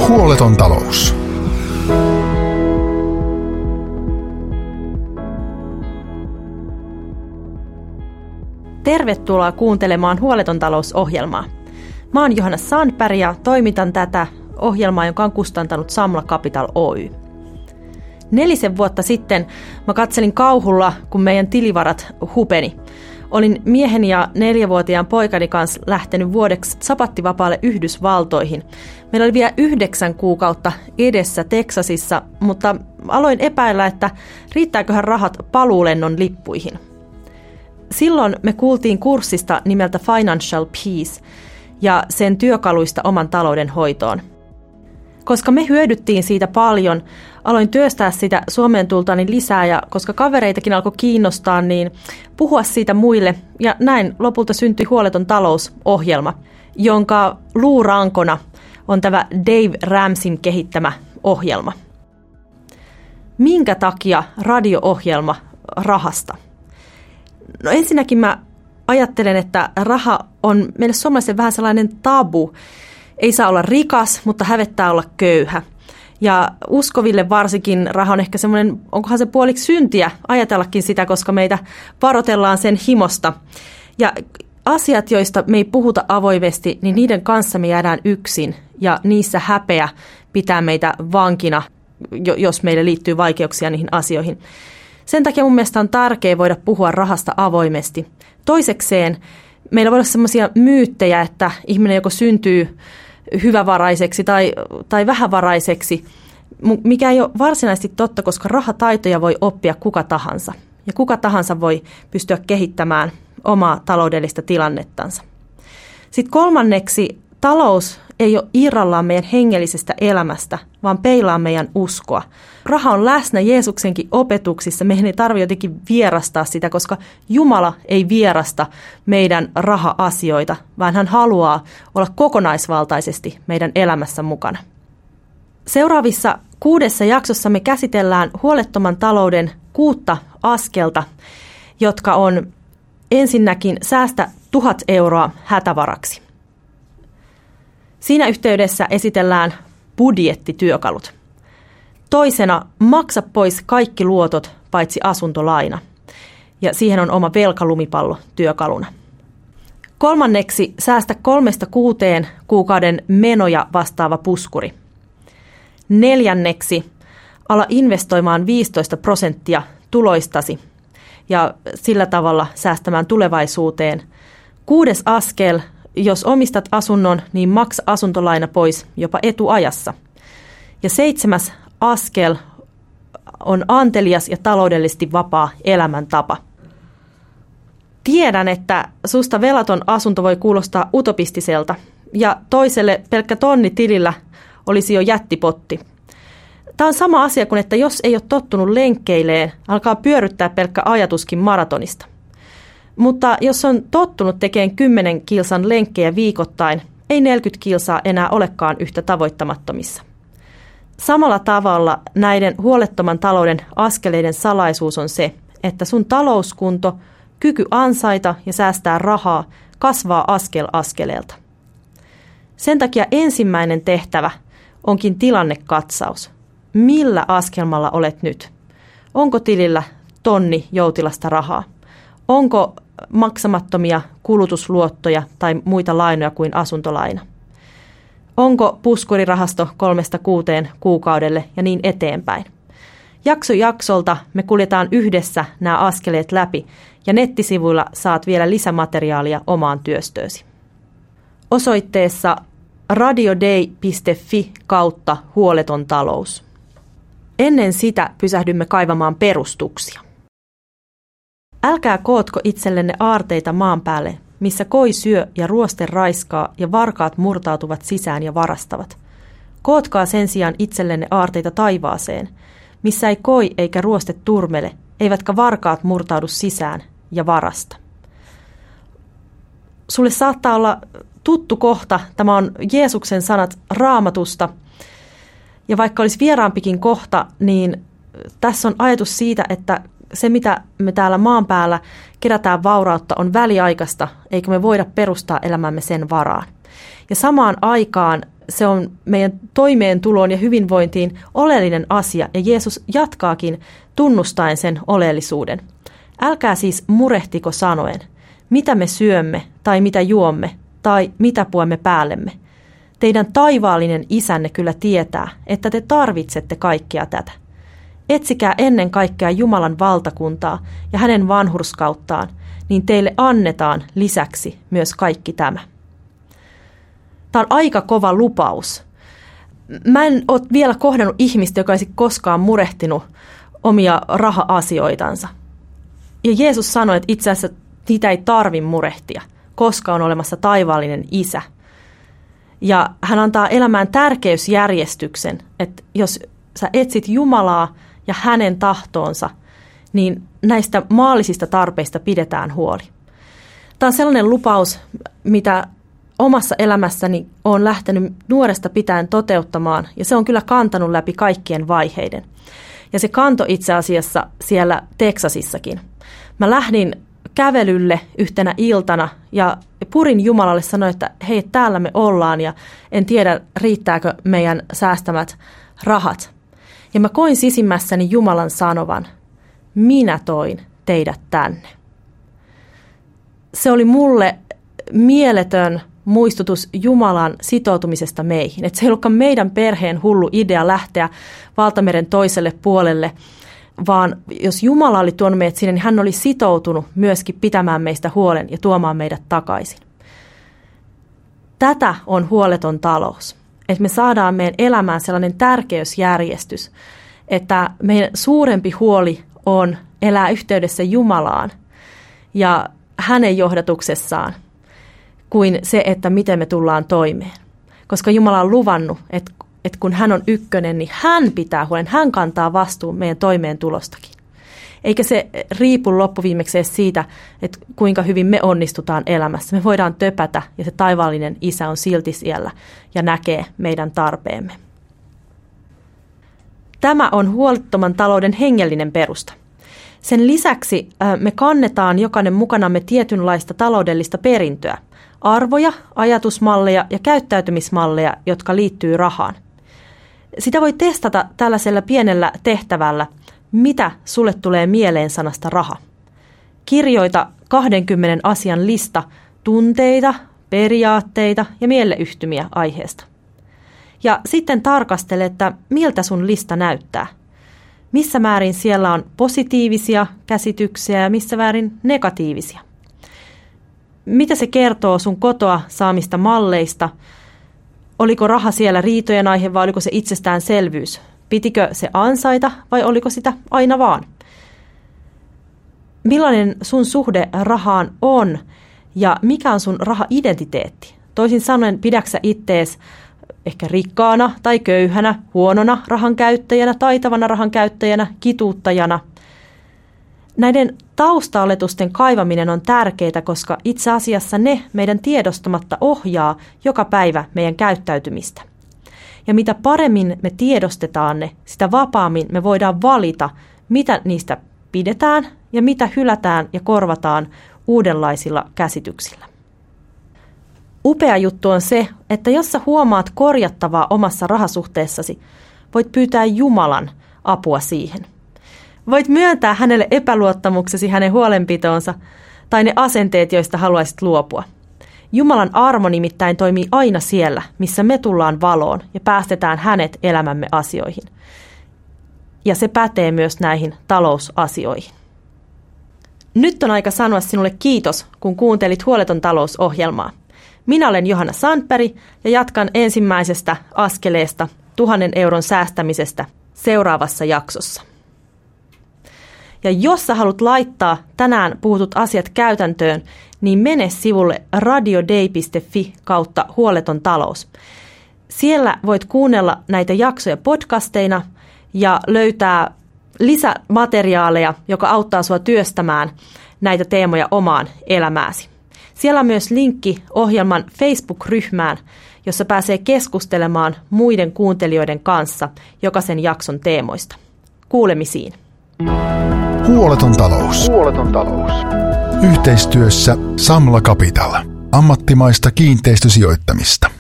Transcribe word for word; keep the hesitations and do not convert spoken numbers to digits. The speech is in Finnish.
Huoleton talous. Tervetuloa kuuntelemaan Huoleton talous-ohjelmaa. Mä oon Johanna Sandberg ja toimitan tätä ohjelmaa, jonka on kustantanut Samla Capital Oy. Nelisen vuotta sitten mä katselin kauhulla, kun meidän tilivarat hupeni. Olin miehen ja neljävuotiaan poikani kanssa lähtenyt vuodeksi sapattivapaalle Yhdysvaltoihin. Meillä oli vielä yhdeksän kuukautta edessä Teksasissa, mutta aloin epäillä, että riittääköhän rahat paluulennon lippuihin. Silloin me kuultiin kurssista nimeltä Financial Peace ja sen työkaluista oman talouden hoitoon. Koska me hyödyttiin siitä paljon, aloin työstää sitä Suomeen tultani lisää ja koska kavereitakin alkoi kiinnostaa, niin puhua siitä muille. Ja näin lopulta syntyi Huoleton talous-ohjelma, jonka luurankona on tämä Dave Ramseyn kehittämä ohjelma. Minkä takia radio-ohjelma rahasta? No ensinnäkin mä ajattelen, että raha on meille suomalaisille vähän sellainen tabu. Ei saa olla rikas, mutta hävettää olla köyhä. Ja uskoville varsinkin raha on ehkä semmoinen, onkohan se puoliksi syntiä ajatellakin sitä, koska meitä varoitellaan sen himosta. Ja asiat, joista me ei puhuta avoimesti, niin niiden kanssa me jäädään yksin. Ja niissä häpeä pitää meitä vankina, jos meille liittyy vaikeuksia niihin asioihin. Sen takia mun mielestä on tärkeää voida puhua rahasta avoimesti. Toisekseen meillä voi olla sellaisia myyttejä, että ihminen joko syntyy hyvävaraiseksi tai, tai vähävaraiseksi, mikä ei ole varsinaisesti totta, koska rahataitoja voi oppia kuka tahansa. Ja kuka tahansa voi pystyä kehittämään omaa taloudellista tilannettansa. Sitten kolmanneksi, talous ei ole irrallaan meidän hengellisestä elämästä, vaan peilaa meidän uskoa. Raha on läsnä Jeesuksenkin opetuksissa. Meidän ei tarvitse jotenkin vierastaa sitä, koska Jumala ei vierasta meidän raha-asioita, vaan hän haluaa olla kokonaisvaltaisesti meidän elämässä mukana. Seuraavissa kuudessa jaksossa me käsitellään huolettoman talouden kuutta askelta, jotka on ensinnäkin säästä tuhat euroa hätävaraksi. Siinä yhteydessä esitellään budjettityökalut. Toisena maksa pois kaikki luotot paitsi asuntolaina. Ja siihen on oma velkalumipallo työkaluna. Kolmanneksi säästä kolmesta kuuteen kuukauden menoja vastaava puskuri. Neljänneksi ala investoimaan viisitoista prosenttia tuloistasi ja sillä tavalla säästämään tulevaisuuteen. Kuudes askel. Jos omistat asunnon, niin maksa asuntolaina pois jopa etuajassa. Ja seitsemäs askel on antelias ja taloudellisesti vapaa elämäntapa. Tiedän, että susta velaton asunto voi kuulostaa utopistiselta ja toiselle pelkkä tonni tilillä olisi jo jättipotti. Tämä on sama asia kuin, että jos ei ole tottunut lenkkeileen, alkaa pyöryttää pelkkä ajatuskin maratonista. Mutta jos on tottunut tekemään kymmenen kilsan lenkkejä viikoittain, ei neljäkymmentä kilsaa enää olekaan yhtä tavoittamattomissa. Samalla tavalla näiden huolettoman talouden askeleiden salaisuus on se, että sun talouskunto, kyky ansaita ja säästää rahaa kasvaa askel askeleelta. Sen takia ensimmäinen tehtävä onkin tilannekatsaus. Millä askelmalla olet nyt? Onko tilillä tonni joutilasta rahaa? Onko maksamattomia kulutusluottoja tai muita lainoja kuin asuntolaina? Onko puskurirahasto kolmesta kuuteen kuukaudelle ja niin eteenpäin? Jakso jaksolta me kuljetaan yhdessä nämä askeleet läpi ja nettisivuilla saat vielä lisämateriaalia omaan työstöösi. Osoitteessa radiodei piste fi kautta huoleton talous. Ennen sitä pysähdymme kaivamaan perustuksia. Älkää kootko itsellenne aarteita maan päälle, missä koi syö ja ruoste raiskaa ja varkaat murtautuvat sisään ja varastavat. Kootkaa sen sijaan itsellenne aarteita taivaaseen, missä ei koi eikä ruoste turmele, eivätkä varkaat murtaudu sisään ja varasta. Sulle saattaa olla tuttu kohta, tämä on Jeesuksen sanat Raamatusta, ja vaikka olisi vieraampikin kohta, niin tässä on ajatus siitä, että se, mitä me täällä maan päällä kerätään vaurautta, on väliaikaista, eikä me voida perustaa elämämme sen varaan. Ja samaan aikaan se on meidän toimeentuloon ja hyvinvointiin oleellinen asia, ja Jeesus jatkaakin tunnustaen sen oleellisuuden. Älkää siis murehtiko sanoen, mitä me syömme tai mitä juomme tai mitä puemme päällemme. Teidän taivaallinen isänne kyllä tietää, että te tarvitsette kaikkea tätä. Etsikää ennen kaikkea Jumalan valtakuntaa ja hänen vanhurskauttaan, niin teille annetaan lisäksi myös kaikki tämä. Tämä on aika kova lupaus. Mä en ole vielä kohdannut ihmistä, joka olisi koskaan murehtinut omia raha-asioitansa. Ja Jeesus sanoi, että itse asiassa niitä ei tarvitse murehtia, koska on olemassa taivaallinen isä. Ja hän antaa elämään tärkeysjärjestyksen, että jos sä etsit Jumalaa ja hänen tahtoonsa, niin näistä maallisista tarpeista pidetään huoli. Tämä on sellainen lupaus, mitä omassa elämässäni olen lähtenyt nuoresta pitäen toteuttamaan, ja se on kyllä kantanut läpi kaikkien vaiheiden. Ja se kanto itse asiassa siellä Teksasissakin. Mä lähdin kävelylle yhtenä iltana ja purin Jumalalle, sanoin, että hei, täällä me ollaan ja en tiedä, riittääkö meidän säästämät rahat. Ja mä koin sisimmässäni Jumalan sanovan, minä toin teidät tänne. Se oli mulle mieletön muistutus Jumalan sitoutumisesta meihin. Että se ei ollutkaan meidän perheen hullu idea lähteä valtameren toiselle puolelle, vaan jos Jumala oli tuonut meidät sinne, niin hän oli sitoutunut myöskin pitämään meistä huolen ja tuomaan meidät takaisin. Tätä on huoleton talous. Että me saadaan meidän elämään sellainen tärkeysjärjestys, että meidän suurempi huoli on elää yhteydessä Jumalaan ja hänen johdatuksessaan kuin se, että miten me tullaan toimeen. Koska Jumala on luvannut, että, että kun hän on ykkönen, niin hän pitää huolen, hän kantaa vastuun meidän toimeentulostakin. Eikä se riipu loppuviimeksi edes siitä, että kuinka hyvin me onnistutaan elämässä. Me voidaan töpätä ja se taivaallinen isä on silti siellä ja näkee meidän tarpeemme. Tämä on huolettoman talouden hengellinen perusta. Sen lisäksi me kannetaan jokainen mukanamme tietynlaista taloudellista perintöä, arvoja, ajatusmalleja ja käyttäytymismalleja, jotka liittyy rahaan. Sitä voi testata tällaisella pienellä tehtävällä, mitä sulle tulee mieleen sanasta raha. Kirjoita kahdenkymmenen asian lista tunteita, periaatteita ja mieleyhtymiä aiheesta. Ja sitten tarkastele, että miltä sun lista näyttää. Missä määrin siellä on positiivisia käsityksiä ja missä määrin negatiivisia. Mitä se kertoo sun kotoa saamista malleista? Oliko raha siellä riitojen aihe vai oliko se itsestäänselvyys? Pitikö se ansaita vai oliko sitä aina vaan? Millainen sun suhde rahaan on ja mikä on sun raha-identiteetti? Toisin sanoen, pidätkö sä ittees ehkä rikkaana tai köyhänä, huonona rahan käyttäjänä, taitavana rahan käyttäjänä, kituuttajana? Näiden taustaoletusten kaivaminen on tärkeää, koska itse asiassa ne meidän tiedostamatta ohjaa joka päivä meidän käyttäytymistä. Ja mitä paremmin me tiedostetaan ne, sitä vapaammin me voidaan valita, mitä niistä pidetään ja mitä hylätään ja korvataan uudenlaisilla käsityksillä. Upea juttu on se, että jos sä huomaat korjattavaa omassa rahasuhteessasi, voit pyytää Jumalan apua siihen. Voit myöntää hänelle epäluottamuksesi hänen huolenpitoonsa tai ne asenteet, joista haluaisit luopua. Jumalan armo nimittäin toimii aina siellä, missä me tullaan valoon ja päästetään hänet elämämme asioihin. Ja se pätee myös näihin talousasioihin. Nyt on aika sanoa sinulle kiitos, kun kuuntelit Huoleton talous-ohjelmaa. Minä olen Johanna Sandberg ja jatkan ensimmäisestä askeleesta tuhannen euron säästämisestä seuraavassa jaksossa. Ja jos sä haluat laittaa tänään puhutut asiat käytäntöön, niin mene sivulle radiodei piste fi kautta huoleton talous. Siellä voit kuunnella näitä jaksoja podcasteina ja löytää lisämateriaaleja, joka auttaa sua työstämään näitä teemoja omaan elämääsi. Siellä on myös linkki ohjelman Facebook-ryhmään, jossa pääsee keskustelemaan muiden kuuntelijoiden kanssa jokaisen jakson teemoista. Kuulemisiin. Huoleton talous. Huoleton talous. Yhteistyössä Samla Capital. Ammattimaista kiinteistösijoittamista.